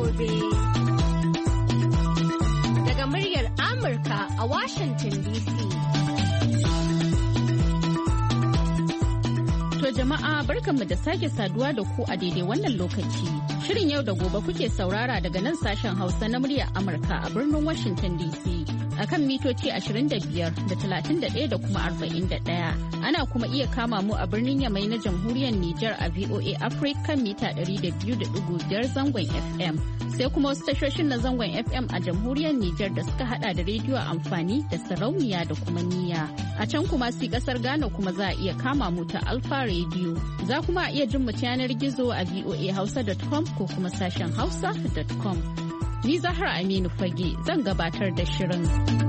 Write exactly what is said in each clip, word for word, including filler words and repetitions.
gobe. Daga muryar Amurka a Washington D C. To jama'a barkanmu da sake saduwa da ku a daidai wannan lokaci. Shirin yau da gobe kuke saurara daga nan sashen Hausa na muryar Amurka a birnin Washington D C. Akan mitoci ashirin da biyar da talatin da ɗaya da kuma arba'in da ɗaya. Ana kuma iya kama mu a birnin Yamai na Jamhuriyar Nijar a V O A Africa mita ɗari da biyu da ɗigo biyar zangon F M. Sai kuma wasu tashoshin na zangon F M a Jamhuriyar Nijar da suka hada da rediyo amfani da sarauniya da kuma niyya. A can kuma si kasar Ghana kuma za a iya kama mu ta Alfa Radio. Za kuma a iya jin mu ta yanar gizo a v o a hausa dot com ko kuma sashen hausa dot com. Ni Zahra Aminu Fage zan gabatar da shirin.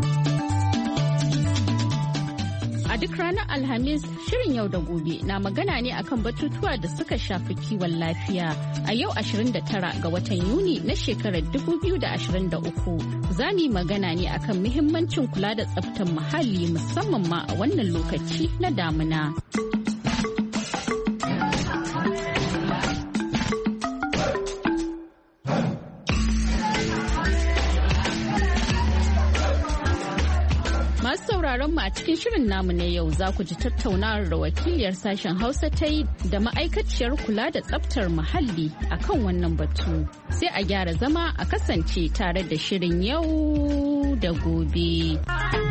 A duk ranar Alhamis, shirin yau da gobe na magana ne akan batutuwa da suka shafi kiwon lafiya. A yau ashirin da tara ga watan Yuni na shekarar dubu biyu da ashirin da uku, za mu yi magana ne akan muhimmancin kula da tsaftar muhalli musamman ma a wannan lokaci na damuna. Sauraron mu a cikin shirin namu na yau za ku ji tattaunawar da wakiliyar sashen Hausa ta yi da ma'aikaciyar kula da tsaftar muhalli akan wannan batu. Sai a gyara zama a kasance tare da shirin yau da gobe.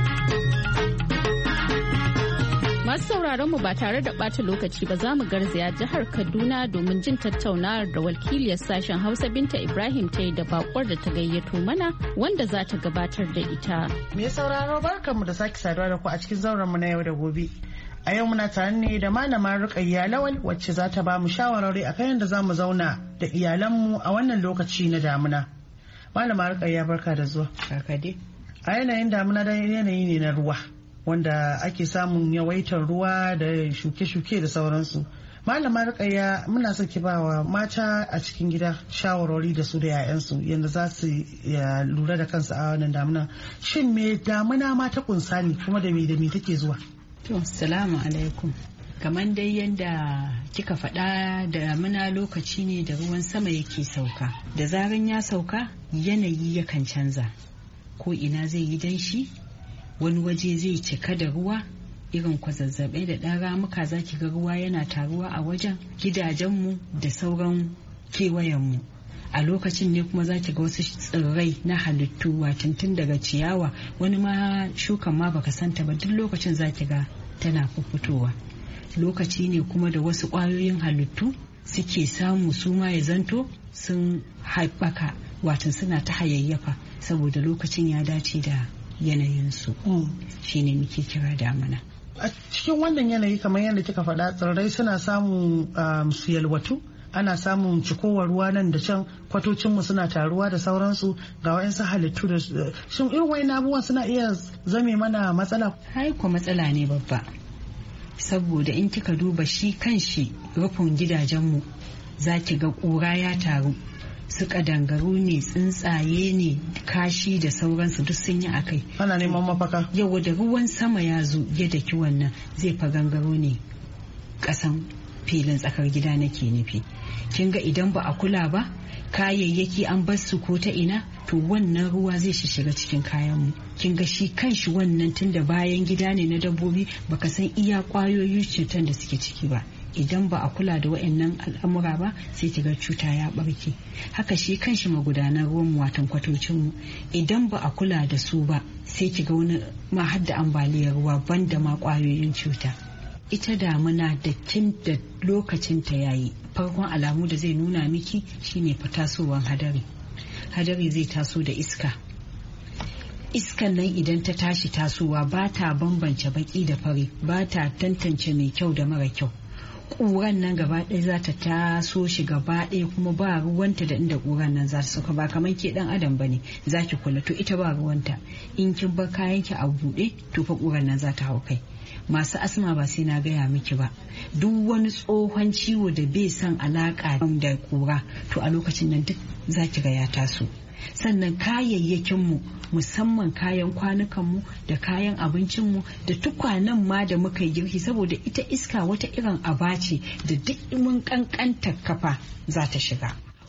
Masu sauraron mu ba tare da ɓata lokaci ba za mu garzaya jihar Kaduna domin jin tattaunawar da wakiliyar sashen Hausa Binta Ibrahim ta yi da bakwar da ta gayyato mana wanda za ta gabatar da ita. Me sauraro barkanmu da sake saduwa da ku a cikin zauren mu na yau da gobe. A yau muna tare ne da malama Rukayya Lawal wacce za ta ba mu shawarwari akan yadda za mu zauna da iyalanmu a wannan lokaci na damuna. Malama Rukayya barka da zuwa. Barka dai. A yanayin damuna da yanayi ne na ruwa. Wanda ake samun yawaitar ruwa da shuke-shuke da sauransu. Malama Rukayya muna so ki bawa mata a cikin gida shawarwari da su da 'ya'yansu yadda za su lura da kansu a wannan damuna. Shin me damuna ma ta kunsa ne kuma da me da me take zuwa? To, salamu alaikum. Kamar dai yadda kika faɗa damuna lokaci ne da ruwan sama yake sauka. Da zaran ya sauka yanayi yakan canza. Ko ina zai yi danshi? Wani waje zai cika da ruwa irin kwazazzabe da ɗan ramuka za ki ga ruwa yana taruwa a wajen gidajenmu da sauran kewayenmu. A lokacin ne kuma za ki ga wasu tsirrai na halittu watan tun daga ciyawa wani ma shukan ma baka santa ba duk lokacin za ki ga tana fitowa. Lokaci ne kuma da wasu ƙwayoyin halittu suke samu su ma ya zanto sun haɓaka watan suna ta hayayyafa saboda lokacin ya dace da yanayinsu shi ne muke kira damuna. A cikin wannan yanayi kamar yadda kika faɗa tsirrai suna samun su yalwatu ana samun cikowar ruwa nan da can kwatocinmu suna taruwa da sauransu ga wayansu halittu da shin irin wayan abubuwan suna iya zame mana matsala? Haiko matsala ne babba saboda in kika duba shi kanshi rufin gidajenmu za ki ga ƙura ya taru su kadangaru ne tsuntsaye ne kashi da sauransu duk sun yi akai ana neman mafaka yau da ruwan sama ya zo ya daki wannan zai fa gangaro ne kasan filin tsakar gida nake nufi kin ga idan ba a kula ba kayayyaki an bar su ko ta ina to wannan ruwa zai shiga cikin kayan mu kin ga shi kanshi wannan tunda bayan gida ne na dabbobi baka san iya kwayoyin cutar da suke ciki ba idan ba a kula da waɗannan al'amura ba sai kiga cuta ya barke haka shi kanshi magudanan ruwan watan kwatocin mu idan ba a kula da su ba sai kiga wani ma har da ambaliyar ruwa banda ma kwayoyin cuta ita damuna da kin da lokacin ta yayi farkon alamu da zai nuna miki shine fatasowar hadari hadari zai taso da iska iskan nan idan ta tashi tasowa ba ta bambance baki da fari ba ta tantance mai kyau da mara kyau ƙuran nan gaba ɗaya za ta taso shi gaba ɗaya kuma ba ruwanta da inda ƙuran nan za ta sauka ba kamar ke ɗan adam ba ne za ki kula to ita ba ruwanta in kin bar kayan ki a buɗe to fa ƙuran nan za ta hau kai masu asma ba sai na gaya miki ba duk wani tsohon ciwo da bai son alaƙa da ƙura to a lokacin nan duk za ki ga ya taso sannan kayayyakinmu musamman kayan kwanukanmu da kayan abincinmu da tukwanen ma da muka yi girki saboda ita iska wata irin aba ce da duk mun kankanta kafa za ta shiga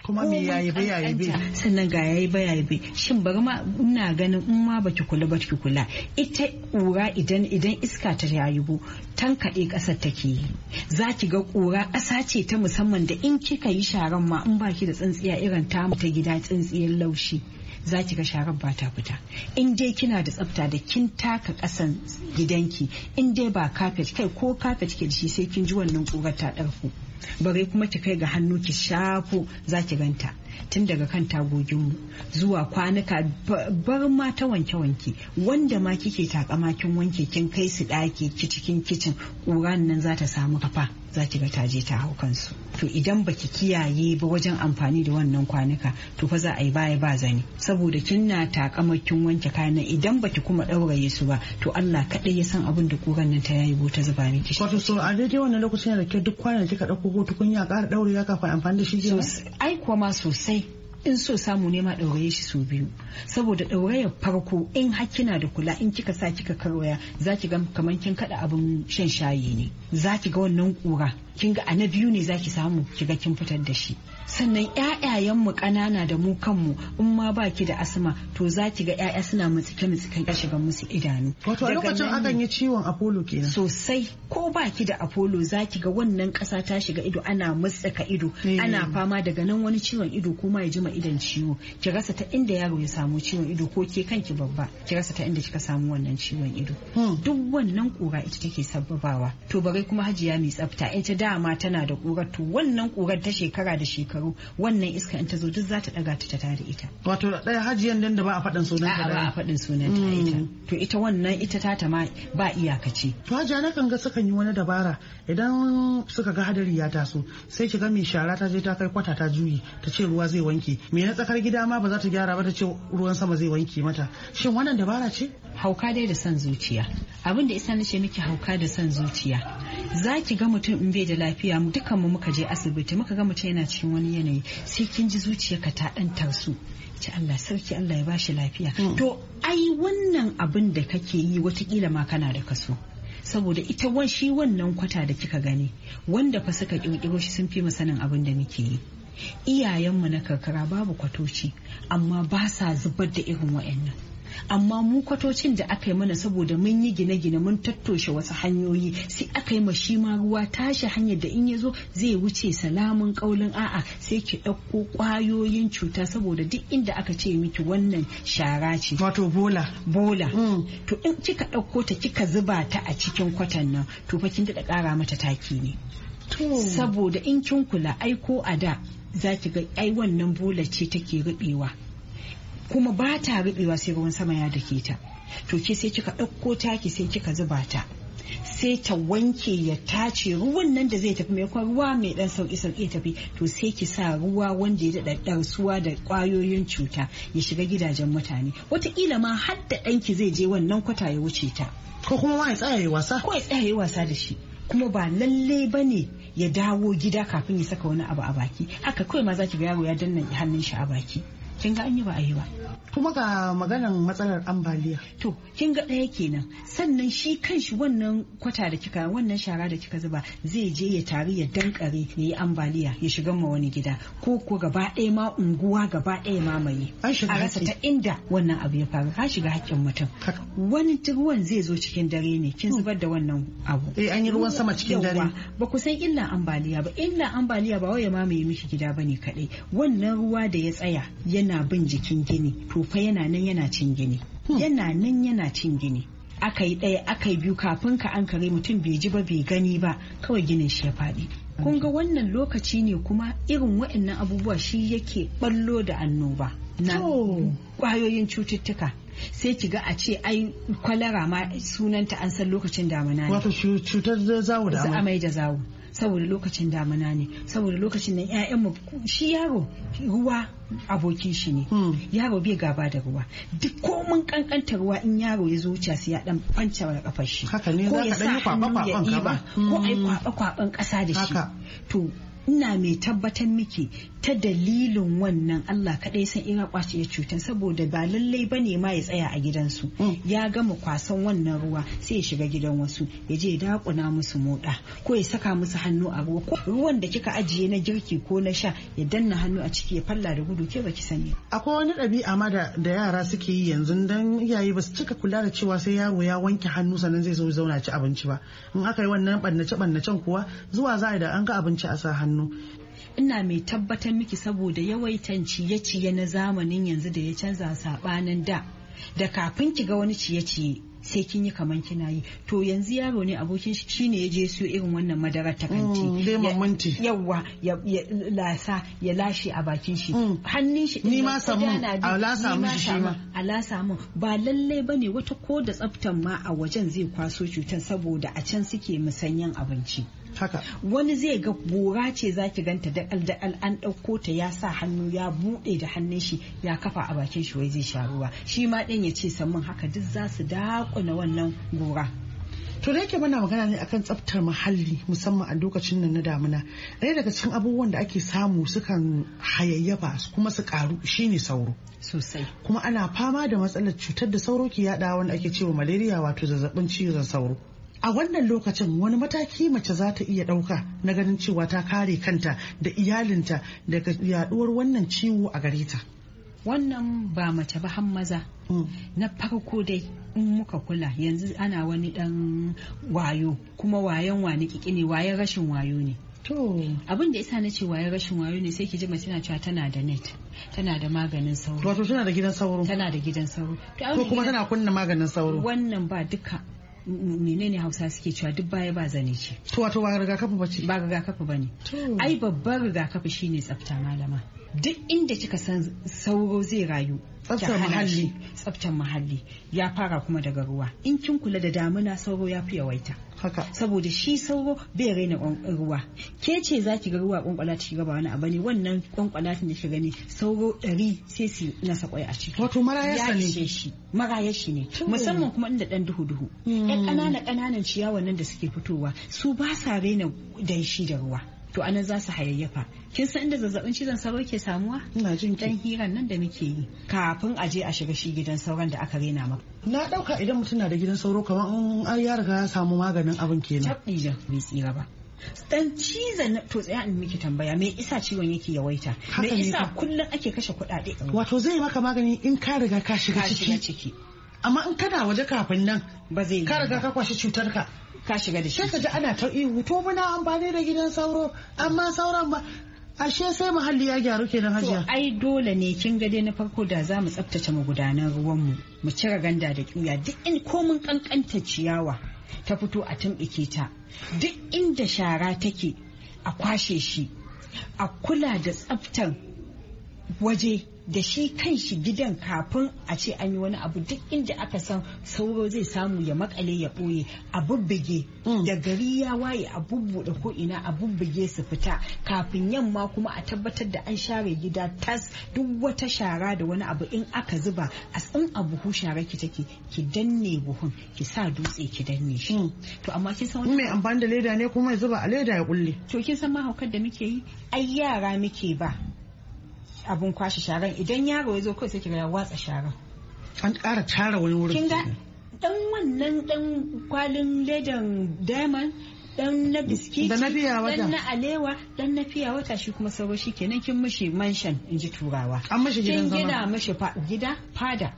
kuma me yayi ba yayi ba sannan ga yayi ba yayi ba shin bari ma ina ganin in ma baki kula ba ki kula ita ƙura idan idan iska ta yayibo tankaɗe ƙasar take yi za ki ga ƙura ƙasa ce ta musamman da in kika yi sharan ma in baki da tsintsiya irin tamu ta gida tsintsiyar laushi za ki ga sharar ba ta fita in dai kina da tsafta da kin taka ƙasan gidanki in dai ba kafet kai ko kafet ke da shi sai kin ji wannan ƙurar ta ɗarfu bare kuma ki kai ga hannu ki shafo za ki ganta tun daga kan tagoginmu zuwa kwanuka bar ma ta wanke-wanke wanda ma kike takama kin wanke kin kai su ɗaki ki cikin kicin ƙuran nan za ta samu kafa za ki ga ta je ta hau kansu to idan baki kiyaye ba wajen amfani da wannan kwanuka to fa za a yi baya ba zani saboda kin na takama kin wanke kayan nan idan baki kuma ɗauraye su ba to Allah kaɗai ya san abin da ƙuran nan ta yayi ta zuba miki wato so a daidai wannan lokacin da ke duk kwanan kika ɗauko ko tukunya ƙara ɗaurewa kafin amfani da shi kenan ai kuwa ma sosai in so samu ne ma ɗauraye shi sau biyu saboda ɗaurayar farko in har kina da kula in kika sa kika karwaya za ki ga kamar kin kada abin shan shayi ne za ki ga wannan ƙura kin ga a na biyu ne za ki samu ki ga kin fitar da shi sannan ƴaƴayen mu ƙanana da mu kanmu in ma ba ki da asma to za ki ga ƴaƴa suna mutsike mutsikan ya shiga musu idanu wato a lokacin akan yi ciwon apollo kenan sosai ko ba ki da apollo za ki ga wannan ƙasa ta shiga ido ana mutsaka ido ana fama daga nan wani ciwon ido kuma ya jima idan ciwo ki rasa ta inda yaro ya samu ciwon ido ko ke kanki babba ki rasa ta inda kika samu wannan ciwon ido duk wannan ƙura ita take sababawa to bare kuma hajiya mai tsafta in ta dama tana da ƙurar to wannan ƙurar ta shekara da shekara wannan iska in ta zo duk za ta daga ta ta tare ita wato ɗaya hajiyan dan da ba a faɗin sunan ta ba a faɗin sunan ta ita to ita wannan ita ta ta ma ba iyakaci to hajiya na kan ga sukan yi wani dabara idan suka ga hadari ya taso sai ki ga mai shara ta je ta kai kwata ta juyi ta ce ruwa zai wanke me na tsakar gida ma ba za ta gyara ba ta ce ruwan sama zai wanke mata shin wannan dabara ce hauka dai da son zuciya abin da isa nace miki hauka da son zuciya za ki ga mutum in bai da lafiya dukan mu muka je asibiti muka ga mutum yana cikin wani yanayi sai kin ji zuciyarka ta dan tarsu ce Allah sarki Allah ya bashi lafiya to ai wannan abin da kake yi watakila ma kana da kaso saboda ita shi wannan kwata da kika gani wanda fa suka kirkiro shi sun fi mu sanin abin da muke yi iyayenmu na karkara babu kwatoci amma ba sa zubar da irin wayannan amma mu kwatocin da aka yi mana saboda mun yi gine-gine mun tattoshe wasu hanyoyi sai aka yi mashi ma ruwa tashi hanyar da in ya zo zai wuce salamun kaulin a'a sai ki ɗauko ƙwayoyin cuta saboda duk inda aka ce miki wannan shara ce wato bola bola mm. to in kika ɗauko ta kika zuba ta a cikin kwatan nan to fa kin daɗa ƙara mata taki ne saboda in kin kula ai ko a da za ki ga ai wannan bola ce take ruɓewa kuma ba ta rubewa sai ruwan sama ya dake ta to ke sai kika ɗauko taki sai kika zuba ta sai ta wanke ya tace ruwan nan da zai tafi mai kwan ruwa mai dan sauki sauki ya tafi to sai ki sa ruwa wanda ya daɗa ɗarsuwa da ƙwayoyin cuta ya shiga gidajen mutane wataƙila ma har da ɗanki zai je wannan kwata ya wuce ta ko kuma ma ya tsaya ya wasa ko ya tsaya ya wasa da shi kuma ba lalle bane ya dawo gida kafin ya saka wani abu a baki haka kawai ma za ki ga yaro ya danna hannun shi a baki kin ga an yi ba a yi ba kuma ga maganan matsalar ambaliya to kin ga ɗaya kenan sannan shi kanshi wannan kwata da kika wannan shara da kika zuba zai je ya taru ya dankare ya yi ambaliya ya shiga ma wani gida ko ko gaba ɗaya ma unguwa gaba ɗaya mamaye a rasa ta inda wannan abu ya faru ka shiga haƙƙin mutum wani ruwan zai zo cikin dare ne kin zubar da wannan abu eh an yi ruwan sama cikin dare ba ku san illa ambaliya ba illa ambaliya ba wai ya mamaye miki gida bane kadai wannan ruwa da ya tsaya yana bin jikin gini to fa yana nan yana cin gini yana nan yana cin gini aka yi ɗaya aka yi biyu kafin ka an kare mutum bai ji ba bai gani ba kawai ginin shi ya faɗi kun ga wannan lokaci ne kuma irin waɗannan abubuwa shi yake ballo da annoba na ƙwayoyin cututtuka sai ki ga a ce ai kwalara ma sunanta an san lokacin damuna ne wato cutar zawo da amai da zawo saboda lokacin damuna ne saboda lokacin nan ƴaƴanmu shi yaro ruwa abokin shi ne yaro bai gaba da ruwa duk komin kankanta ruwa in yaro ya zo wuce sai ya dan fanca da kafar shi ko ya sa hannu ya ɗiba ko ai kwaba kwaban ƙasa da shi to ina mai tabbatar miki ta dalilin wannan Allah kaɗai san ina kwace ya cutar, saboda ba lallai ba ne ma ya tsaya a gidansu. Ya gama kwasan wannan ruwa sai ya shiga gidan wasu ya je ya dakuna musu moda ko ya saka musu hannu a ruwa, ko ruwan da kika ajiye na girki ko na sha ya danna hannu a ciki ya falla da gudu, ke baki sani. Akwai wani ɗabi'a ma da yara suke yi yanzu, dan iyaye ba su cika kula da cewa sai yaro ya wanke hannu sannan zai zo zauna ci abinci ba. In aka yi wannan ɓannace ɓannacen kuwa zuwa za a da an ga abinci a sa hannu. Ina mai tabbatar miki saboda yawaitan ciye-ciye na zamanin yanzu da ya canza sabanin da da kafin ki ga wani ciye-ciye sai kin yi kaman kina yi, to yanzu yaro ne abokin shi shine ya je siyo irin wannan madarar ta kanti yawa ya lasa ya lashe a bakin shi, hannun shi ni ma samu a lasa mishi shi ma a lasa mun, ba lalle bane wata ko da tsaftan ma a wajen zai kwaso cutar saboda a can suke musanyen abinci. Haka. Wani zai ga gora ce zaki ganta dakal dakal an ɗauko ta ya sa hannu ya buɗe da hannun shi ya kafa a bakin shi wai zai sha ruwa, shi ma ɗin ya ce samun haka duk za su dakuna wannan gora. To da yake muna magana ne akan tsaftar muhalli musamman a lokacin nan na damina, ɗaya daga cikin abubuwan da ake samu sukan hayayyafa kuma su karu shine sauro. Sosai. Kuma ana fama da matsalar cutar da sauro ke yaɗa wanda ake cewa malaria, wato zazzabin cizon sauro. A wannan lokacin wani mataki mace za ta iya ɗauka na ganin cewa ta kare kanta da iyalinta daga yaduwar wannan ciwo a gare ta? Wannan ba mace ba har maza. Na farko dai in muka kula yanzu ana wani dan wayo, kuma wayon wani kiki ne, wayan rashin wayo ne. To abin da yasa na ce wayan rashin wayo ne sai ki ji mace na cewa tana da net, tana da maganin sauro. Wato tana da gidan sauro. Tana da gidan sauro. Ko kuma tana kunna maganin sauro. Wannan ba duka menene Hausa suke cewa duk baya ba zane ce. To wato ba rigakafi ba ce? Ba rigakafi ba ne. Ai babban rigakafi shine tsafta malama. Duk inda kika san sauro zai rayu, tsaftar muhalli, tsaftar muhalli ya fara kuma daga ruwa. In kin kula da damuna sauro ya fi yawaita. Haka. Saboda shi sauro bai raina ruwa. Ke ce za ki ga ruwa kwankwala ta shiga ba wani abu ne, wannan kwankwala ta da ki gani sauro ɗari sai su nasa kwai a ciki. Wato marayasa ne. Ya shi marayashi ne. Musamman kuma inda dan duhu duhu. Yan ƙananan ƙananan ciyawan nan da suke fitowa su ba sa raina danshi da ruwa. To anan za su hayayyafa. Kin san inda zazzabin cizon sauro ke samuwa? Ina jin ki. Dan hiran nan da muke yi kafin a je a shiga shi gidan sauran da aka rena maka. Na dauka idan mutum na da gidan sauro kamar in an ya riga ya samu maganin abin kenan. Tabbi da bai tsira ba. Dan cizon to tsaya in miki tambaya me isa ciwon yake yawaita? Me isa kullum ake kashe kuɗaɗe? Wato zai maka magani in ka riga ka shiga ciki. Amma in kana waje kafin nan ba zai yi. Ka riga ka kwashi cutar ka. Ka shiga da shi. Sai ka ji ana ta ihu to muna amfani da gidan sauro amma sauran ba ashe sai muhalli ya gyaru kenan hajiya. To ai dole ne kin ga dai na farko da za mu tsaftace magudanan ruwan mu mu cire ganda da kiya duk in komun kankanta ciyawa ta fito a tumbike ta, duk inda shara take a kwashe shi, a kula da tsaftan waje da shi kan shi gidan kafin a ce an yi wani abu, duk inda aka san sauro zai samu ya makale ya ɓoye a bubbuge da gari ya waye a bubbuɗe ko ina a bubbuge su fita kafin yamma kuma a tabbatar da an share gida tas, duk wata shara da wani abu in aka zuba a tsin a buhu shara ki take ki danne buhun ki sa dutse ki danne shi. To amma kin san wani mai amfani da leda ne kuma ya zuba a leda ya kulle. To kin san mahaukar da muke yi ai yara muke ba abun kwashe sharan, idan yaro ya zo kawai sai kiga ya watsa sharan. An ƙara tara wani wurin. Kin ga dan wannan dan kwalin ledan diamond, dan na biskiti, dan na alewa, dan na fiya wata, shi kuma sauro shi kenan kin mishi mansion in ji turawa. An mishi gidan zama. Kin gina mishi gida fada.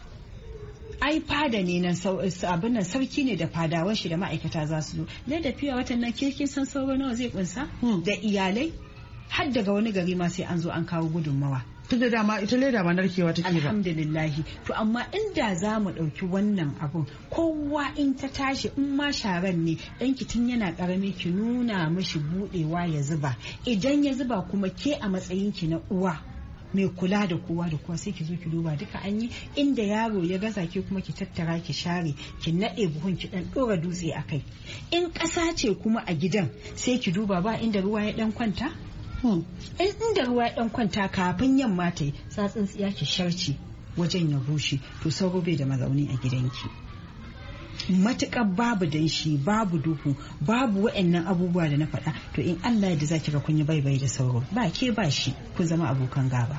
Ai fada ne nan abin nan sarki ne da fadawan shi da ma'aikata za su zo. Ne da fiya watan nan ke kin san sauro nawa zai kunsa? Da iyalai. Har daga wani gari ma sai an zo an kawo gudunmawa. Tun da dama ita leda ba narkewa take ba. Alhamdulillahi. To amma inda za mu ɗauki wannan abun kowa in ta tashi in ma sharan ne ɗan tun yana ƙarami ki nuna mishi buɗewa ya zuba. Idan ya zuba kuma ke a matsayin ki na uwa mai kula da kowa da kowa sai ki zo ki duba duka an yi, inda yaro ya gaza ke kuma ki tattara ki share ki naɗe buhun ki ɗan ɗora dutse a kai. In ƙasa ce kuma a gidan sai ki duba ba inda ruwa ya ɗan kwanta. In inda ruwa ya dan kwanta kafin yamma ta yi sa tsintsiya ki sharci wajen ya bushe, to sauro bai da mazauni a gidanki. matuƙar babu danshi babu duhu babu wa'annan abubuwa da na faɗa to in Allah ya da zaki ga kun yi baibai da sauro ba ke ba shi kun zama abokan gaba.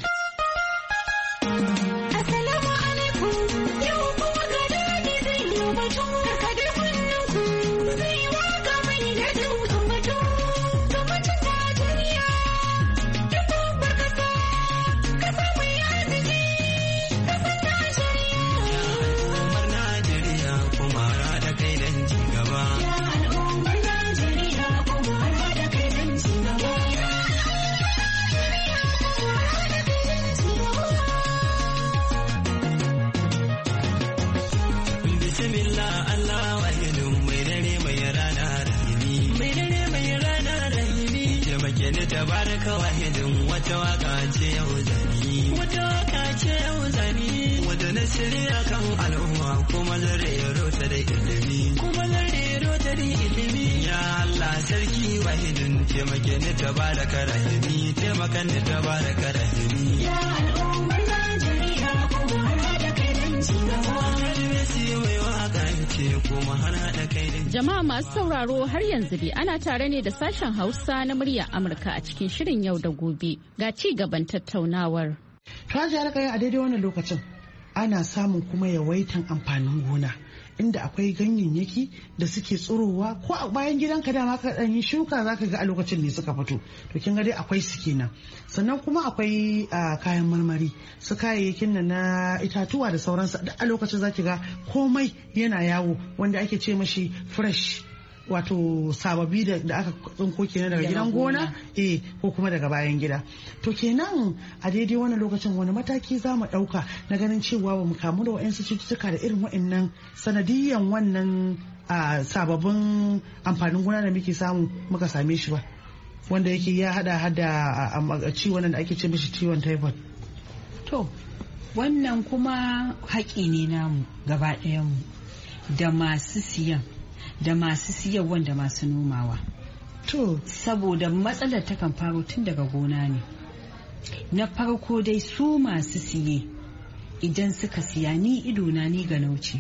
tabaraka wahidin wata waka ce yau zani wata waka ce yau zani wata na shirya kan al'umma kuma zarero ta da ilimi kuma zarero ta da ilimi ya Allah sarki wahidin taimake ni tabaraka rahimi taimakan ni tabaraka rahimi ya al'ummar Najeriya kuma hada kai dan cigaba mai waka ce kuma hada kai dan jama'a masu sauraro har yanzu dai ana tare ne da sashen Hausa na murya Amurka a cikin shirin yau da gobe ga ci gaban tattaunawar. Ta ji alƙaya a daidai wannan lokacin ana samun kuma yawaitan amfanin gona inda akwai ganyayyaki da suke tsirowa ko a bayan gidanka dama ka ɗan yi shuka zaka ga a lokacin ne suka fito to kin ga dai akwai su kenan sannan kuma akwai kayan marmari su kayayyakin nan na itatuwa da sauransu a lokacin zaki ga komai yana yawo wanda ake ce mashi fresh wato sababi da aka tsinko kenan daga gidan gona eh ko kuma daga bayan gida to kenan a daidai wannan lokacin wani mataki za mu dauka na ganin cewa ba mu kamu da wayansu cututtuka da irin wayannan sanadiyan wannan sababbin amfanin gona da muke samu muka same shi ba wanda yake ya hada hada ciwon da ake ce mishi ciwon typhoid. To wannan kuma haƙi ne namu gaba ɗayan mu da masu siyan da masu siyarwa da masu nomawa. To saboda matsalar takan faro tun daga gona ne. Na farko dai su masu siye idan suka siya ni idona ni ga nauci.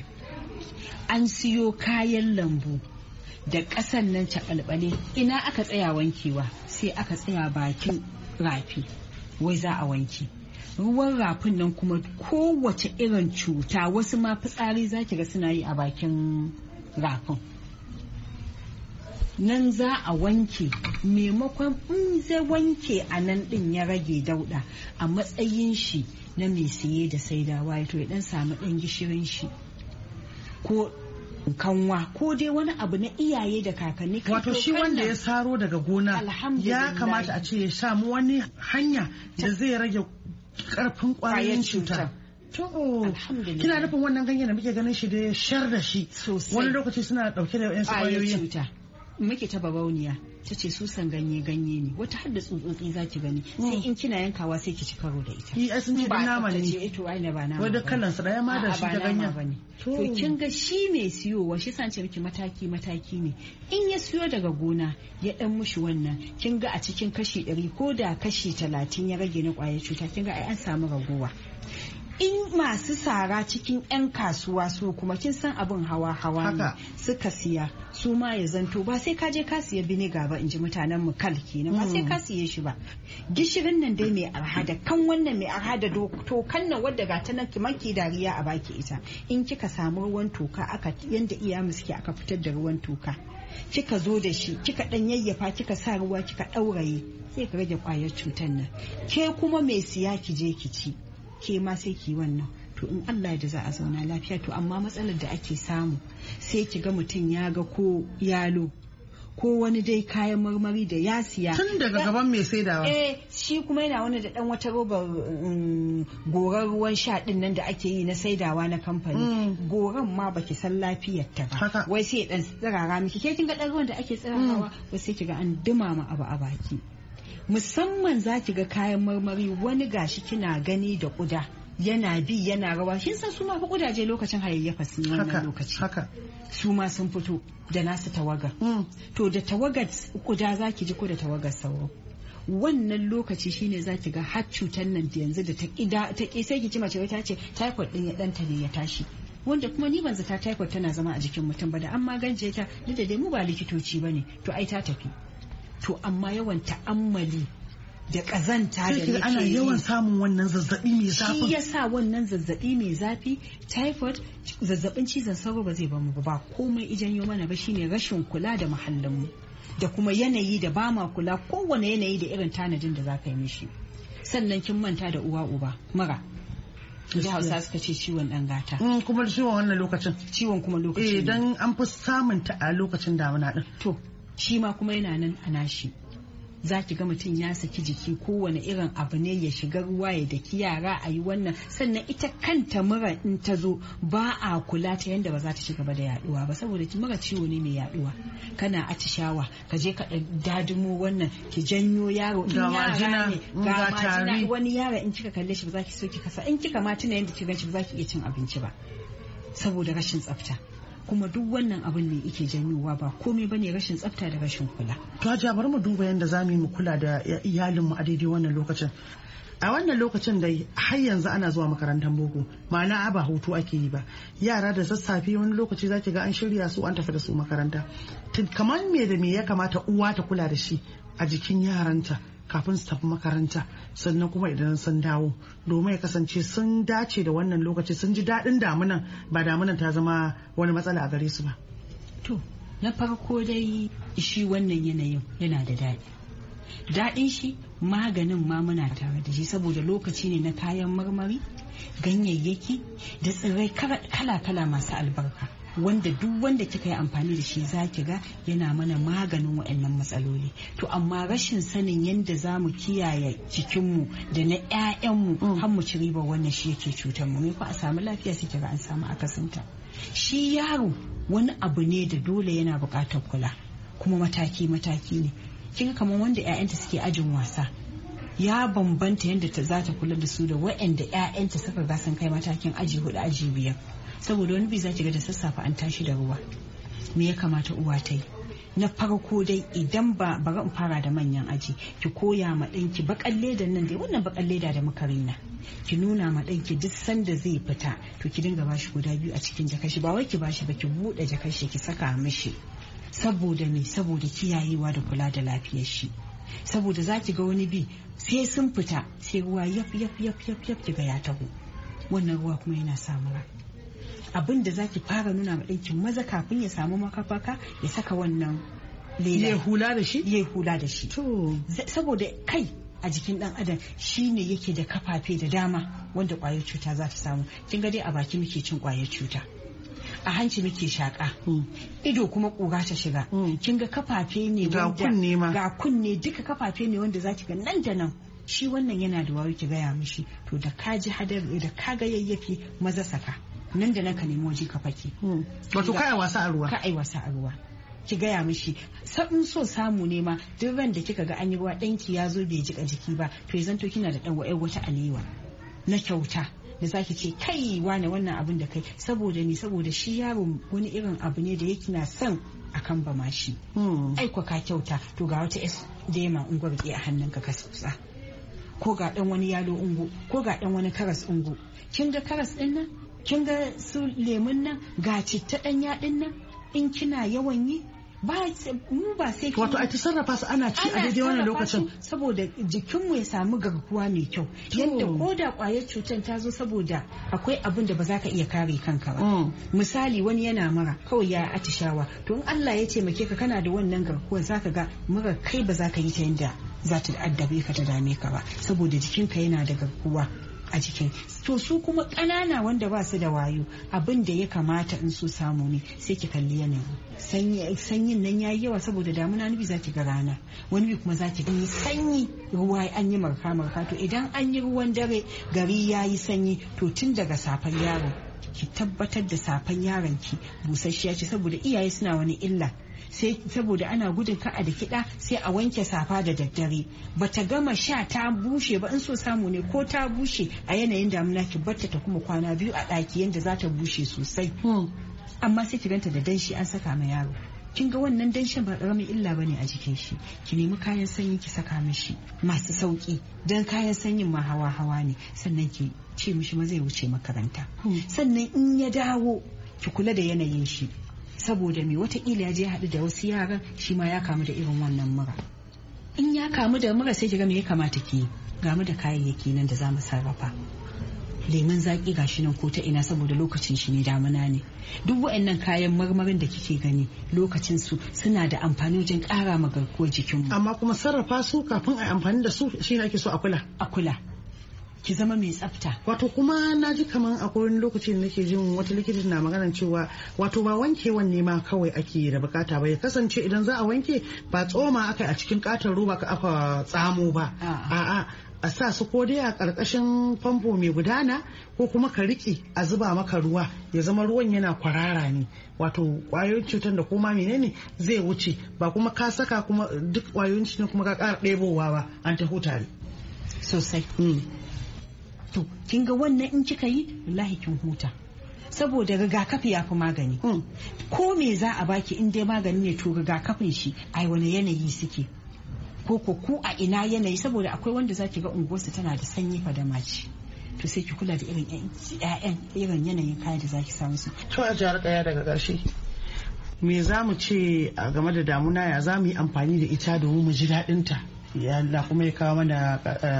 An siyo kayan lambu da ƙasan nan caɓalɓale ina aka tsaya wankewa sai aka tsaya bakin rafi wai za a wanke. Ruwan rafin nan kuma kowace irin cuta wasu ma fitsari zaki ga suna yi a bakin rafin. Nan za a wanke maimakon in zai wanke a nan din ya rage dauda a matsayin shi na mai siye da saidawa ya to ya dan samu dan gishirin shi ko kanwa ko dai wani abu na iyaye da kakanni. Wato shi wanda ya saro daga gona ya kamata a ce ya samu wani hanya da zai rage karfin kwayoyin cuta. To, kina nufin wannan ganyen da muke ganin shi da shar da shi wani lokaci suna dauke da yan kwayoyin cuta. Muke ta babauniya ta ce susan ganye ganye ne wata har da tsutsotsi za ki gani sai in kina yankawa sai ki ci karo da ita. Yi sun ce dan nama ne. Ce to ai ne ba nama. Wadda kallon sa daya ma da shi ta ganyen. To kin ga shi mai siyowa shi san ce miki mataki mataki ne in ya siyo daga gona ya dan mushi wannan kin ga a cikin kashi ɗari ko da kashi talatin ya rage na kwayar cuta kin ga ai an samu ragowa. In masu sara cikin 'yan kasuwa su kuma kin san abin hawa hawa ne suka siya su ma ya zanto ba sai ka je ka siya biniga ba in ji mutanen mu kal kenan ba sai ka siye shi ba gishirin nan dai mai arha da kan wannan mai arha da tokan nan wadda ga ta nan kimanki dariya a baki ita in kika samu ruwan toka aka yanda iya suke aka fitar da ruwan toka kika zo da shi kika dan yayyafa kika sa ruwa kika dauraye sai ka rage kwayar cutar nan ke kuma mai siya ki je ki ci ke ma sai ki wannan to in Allah da za a zauna lafiya to amma matsalar da ake samu sai ki ga mutum ya ga ko yalo ko wani dai kayan marmari da ya siya tun daga gaban mai saidawa eh shi kuma yana wani da dan wata robar goran ruwan sha din nan da ake yi na saidawa na kamfani goran ma baki san lafiyar ta ba wai sai dan tsirara miki ke kin ga dan ruwan da ake tsirarawa wai sai ki ga an dumama abu a baki musamman za ki ga kayan marmari wani gashi kina gani da kuda yana bi yana rawa kin san su ma fa kudaje lokacin hayayyafa sun wannan lokaci haka su ma sun fito da nasu tawaga to da tawagar kuda za ki ji ko da tawagar sauro wannan lokaci shine za ki ga har cutar nan yanzu da ta kida ta ki sai ki ji mace ta ce typhoid din ya danta ne ya tashi wanda kuma ni ban zata typhoid tana zama a jikin mutum ba da an magance ta duk da dai mu ba likitoci bane to ai ta tafi to amma yawan ta'ammali da kazanta da nake ana yawan samun wannan zazzabi mai zafi shi yasa wannan zazzabi mai zafi typhoid zazzabin cizon sauro ba zai bamu ba komai ijanyo mana ba shine rashin kula da muhallin mu da kuma yanayi da ba ma kula kowane yanayi da irin tanadin da za ka yi mishi sannan kin manta da uwa uba mura da Hausa suka ce ciwon dan gata kuma ciwon wannan lokacin ciwon kuma lokacin eh dan an fi samun ta a lokacin damuna din to shi ma kuma yana nan a nashi za ki ga mutum ya saki jiki kowane irin abu ne ya shiga ruwa ya daki yara a yi wannan sannan ita kanta mura in ta zo ba a kula ta yadda ba za ta ci gaba da yaduwa ba saboda mura ciwo ne mai yaduwa kana atishawa ka je ka dadimo wannan ki janyo yaro in yara ne ga majina wani yara in kika kalle shi ba za ki so ki kasa in kika ma tuna yadda ki ganci ba za ki iya cin abinci ba saboda rashin tsafta kuma duk wannan abin ne yake janyowa ba komai bane rashin tsafta da rashin kula. To Hajiya bari mu duba yadda zamu yi mu kula da iyalin mu a daidai wannan lokacin. A wannan lokacin da har yanzu ana zuwa makarantar boko ma'ana ba hutu ake yi ba yara da sassafe wani lokaci zaki ga an shirya su an tafi da su makaranta kamar me da me ya kamata uwa ta kula da shi a jikin yaranta kafin su tafi makaranta sannan kuma idan sun dawo domin ya kasance sun dace da wannan lokaci sun ji daɗin damunan ba damunan ta zama wani matsala a gare su ba. To na farko dai shi wannan yanayin yana da daɗi. Daɗin shi maganin ma muna tare da shi saboda lokaci ne na kayan marmari ganyayyaki da tsirrai kala-kala masu albarka. wanda duk wanda kika yi amfani da shi zaki ga yana mana maganin waɗannan matsaloli to amma rashin sanin yadda za mu kiyaye jikinmu da na 'ya'yanmu har mu ci riba wannan shi yake cutar mu me ko a samu lafiya sai kiga an samu akasinta shi yaro wani abu ne da dole yana buƙatar kula kuma mataki mataki ne kinga kamar wanda 'ya'yanta suke ajin wasa ya bambanta yadda ta za ta kula da su da waɗanda 'ya'yanta suka ga sun kai matakin aji hudu aji biyar saboda wani bi za ki ga da sassafe an tashi da ruwa me ya kamata uwa ta yi na farko dai idan ba bari in fara da manyan aji ki koya ma ɗanki bakan ledan nan dai wannan bakan leda da muka rina ki nuna ma ɗanki duk sanda zai fita to ki dinga bashi guda biyu a cikin jakashi ba wai ki bashi ba ki buɗe jakashi ki saka mishi saboda me saboda kiyayewa da kula da lafiyar shi saboda za ki ga wani bi sai sun fita sai ruwa yaf yaf yaf yaf yaf ki ga ya taho wannan ruwa kuma yana sa mura abin da zaki fara nuna ma ɗanki maza kafin ya samu makafaka ya saka wannan leda ya hula da shi ya hula da shi to saboda kai a jikin dan adam shine yake da kafafe da dama wanda kwayar cuta za ta samu kin ga dai a baki muke cin kwayar cuta a hanci muke shaka ido kuma kura ta shiga kin ga kafafe ne wanda ga kunne duka kafafe ne wanda zaki ga nan da nan shi wannan yana da wayo ki gaya mishi to da kaji hadari da kaga yayyafi maza saka nan da nan ka nemi waje ka fake wato kai wasa a ruwa kai wasa a ruwa ki gaya mishi sabin so samu ne ma duk ran da kika ga an yi ruwa danki ya zo bai jika jiki ba to ya zanto kina da dan wa'ai wata alewa na kyauta da zaki ce kai wane wannan abin da kai saboda ni saboda shi yaro wani irin abu ne da yake na son akan ba ma shi ai ko ka kyauta to ga wata es dema ungwar a hannunka ka tsutsa ko ga dan wani yalo ungu ko ga dan wani karas ungu kin ga karas din nan kin ga su lemun nan ga citta ɗanya ɗin nan in kina yawan yi ba mu ba sai wato a ta sarrafa su ana ci a daidai wannan lokacin saboda jikinmu ya samu garkuwa mai kyau yadda ko da kwayar cutar ta zo saboda akwai abin da ba za ka iya kare kanka ba misali wani yana mura kawai ya atishawa to in Allah ya taimake ka kana da wannan garkuwa za ka ga mura kai ba za ka yi ta yadda za ta addabe ka ta dame ka ba saboda jikinka yana da garkuwa a jikin to su kuma ƙanana wanda ba su da wayo abin da ya kamata in su samu ne sai ki kalli yanayi sanyin nan yayi yawa saboda damuna nubi za ki ga rana wani bi kuma za ki gani sanyi ruwa an yi marka marka to idan an yi ruwan dare gari yayi sanyi to tun daga safan yaro ki tabbatar da safan yaron ki busasshiya ce saboda iyaye suna wani illa sai saboda ana gudun ka a da kiɗa sai a wanke safa da daddare bata gama sha ta bushe ba in so samu ne ko ta bushe a yanayin damuna ki barta ta kuma kwana biyu a ɗaki yanda za ta bushe sosai amma sai ki ganta da danshi an saka ma yaro kin ga wannan danshin ba karamin illa bane a jikin shi. Ki nemi kayan sanyi ki saka mishi masu sauki, dan kayan sanyin ma hawa hawa ne. Sannan ki ce mishi ma zai wuce makaranta. Sannan in ya dawo ki kula da yanayin shi, saboda me watakila ya je haɗu da wasu yaran shi ma ya kamu da irin wannan mura. In ya kamu da mura sai ki ga me ya kamata ki yi. Gamu da kayayyaki nan da za mu sarrafa. Lemun zaki gashi nan ko ta ina, saboda lokacin shi ne damuna ne. Duk waɗannan kayan marmarin da kike gani lokacin su suna da amfani wajen ƙara ma garkuwar jikin mu. Amma kuma sarrafa su kafin a amfani da su shi ne ake so a kula. A kula. Ki zama mai tsafta. Wato kuma na ji kaman akwai wani lokaci da nake jin wata likita na magana cewa wato ba wankewan ne ma kawai ake da bukata ba, ya kasance idan za a wanke ba tsoma aka a cikin katon roba ka aka tsamo ba. A'a a sa su ko dai a ƙarƙashin famfo mai gudana ko kuma ka riƙe a zuba maka ruwa ya zama ruwan yana kwarara ne, wato ƙwayoyin cutar da kuma menene zai wuce, ba kuma ka saka kuma duk ƙwayoyin cutar kuma ka ƙara ɗebowa ba, an ta huta ne sosai. To kin ga wannan in kika yi wallahi kin huta, saboda rigakafi ya fi magani. Ko me za a baki in dai magani ne to rigakafin shi ai wani yanayi suke, ko ko ku a ina yanayi, saboda akwai wanda zaki ga unguwarsa tana da sanyi fadama ce, to sai ki kula da irin ƴaƴan irin yanayin kayan da zaki samu su. To a jihar Kaya daga ƙarshe me za mu ce a game da damuna, ya za mu yi amfani da ita domin mu ji daɗin ta, ya Allah kuma ya kawo mana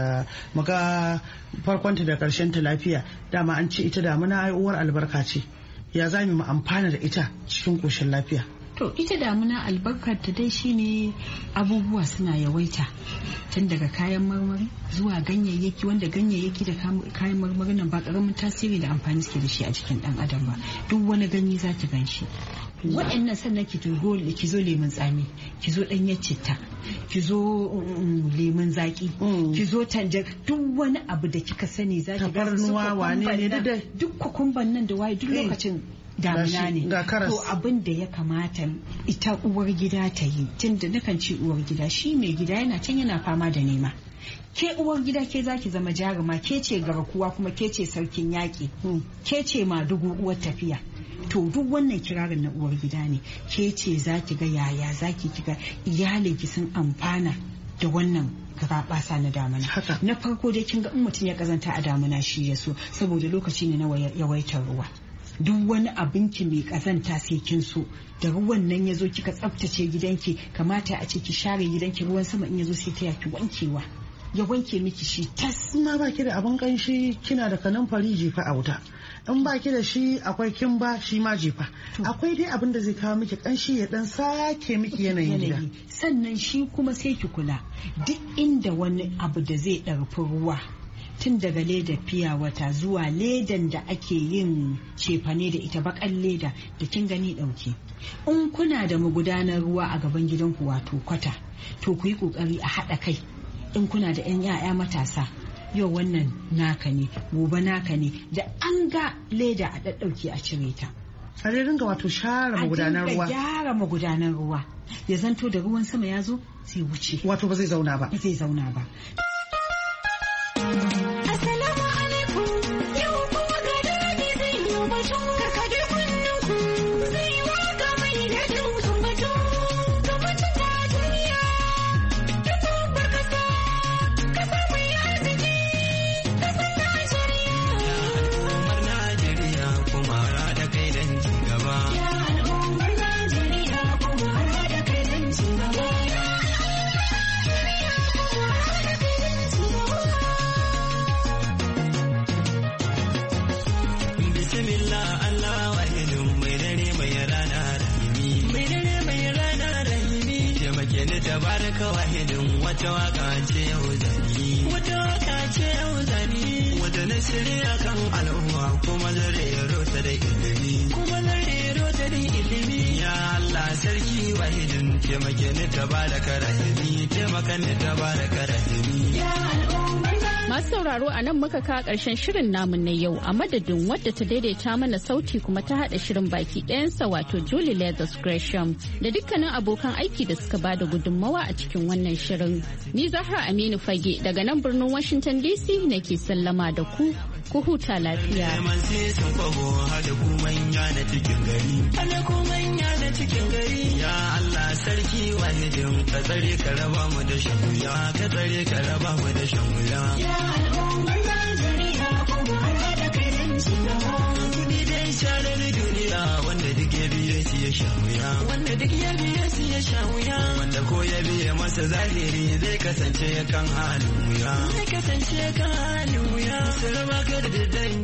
muga farkonta da ƙarshen ta lafiya. Dama an ce ita damuna ai uwar albarka ce, ya za mu amfana da ita cikin ƙoshin lafiya. To ita damuna albarkar ta dai shine abubuwa suna yawaita, tun daga kayan marmari zuwa ganyayyaki, wanda ganyayyaki da kayan marmari nan ba karamin tasiri da amfani suke da shi a jikin dan adam ba. Duk wani ganye za ki gan shi. Waɗannan sannan ki zo ki zo lemun tsami, ki zo ɗanyar citta, ki zo lemun zaki, ki zo tanjar, duk wani abu da kika sani za ki ga tafarnuwa wane ne da duk kukumban nan da waye duk lokacin damuna ne. To abin da ya kamata ita uwar gida ta yi, tunda nakan ce uwar gida, shi mai gida yana can yana fama da nema. Ke uwar gida ke zaki zama jaruma, ke ce garkuwa kuma ke ce sarkin yaƙi, ke ce madugu uwar tafiya. To duk wannan kirarin na uwar gida ne, ke ce zaki ga yaya zaki kiga iyalinki sun amfana da wannan gabasa na damuna. Na farko dai kin ga in mutum ya kazanta a damuna shi ya so, saboda lokaci ne na yawaitar ruwa. Duk wani abinki mai kazanta sai kin so, da ruwan nan ya zo kika tsaftace gidanki, kamata a ce ki share gidanki, ruwan sama in ya zo sai ta yaki wankewa, ya wanke miki shi tas. Ma baki da abin kanshi kina da kanumfari jefa a wuta, in baki da shi akwai kimba shi ma jefa. Akwai dai abin da zai kawo miki kanshi ya dan sake miki yanayin gida. Sannan shi kuma sai ki kula duk inda wani abu da zai ɗarfi ruwa, tun daga leda fiya wata zuwa ledan da ake yin cefane da ita, bakan leda da kin gani dauke. In kuna da magudanar ruwa a gaban gidanku wato kwata, to ku yi kokari a haɗa kai. In kuna da 'yan 'ya'ya matasa, yau wannan naka ne gobe naka ne, da an ga leda a ɗaɗɗauke a cire ta. A dai ringa wato share magudanar ruwa. A dinga gyara magudanar ruwa, ya zanto da ruwan sama ya zo sai wuce. Wato ba zai zauna ba. Ba zai zauna ba. Tabaraka wahidin wata waka ce yau zani, wata waka ce yau zani, wata na shirya kan al'umma kuma zare rota da ilimi, kuma zare rota da ilimi. Ya Allah sarki wahidin taimake ni tabaraka rahimi, taimaka ni tabaraka rahimi. Ya al'umma. Masu sauraro a nan muka kawo ƙarshen shirin namu na yau, a madadin wadda ta daidaita mana sauti kuma ta haɗa shirin baki ɗayansa wato Julie Leathers Gresham da dukkanin abokan aiki da suka bada gudunmawa a cikin wannan shirin. Ni Zahra Aminu Fage daga nan birnin Washington D C nake sallama da ku, ku huta lafiya. Neman sisin kwabo hada ku manya na cikin gari. Hada ku manya na cikin gari. Ya Allah sarki wahidin ka tsare ka raba mu da shan wuya. Ka tsare ka raba mu da shan wuya. Ya al'ummar Najeriya kuma haɗa kai don juna. Kudi dai sharar duniya wanda duk ya biye shi ya sha wuya. Wanda duk ya biye shi ya sha wuya. Wanda ko ya biye masa zahiri zai kasance kan halin wuya. Zai kasance kan halin wuya. Sarama ka da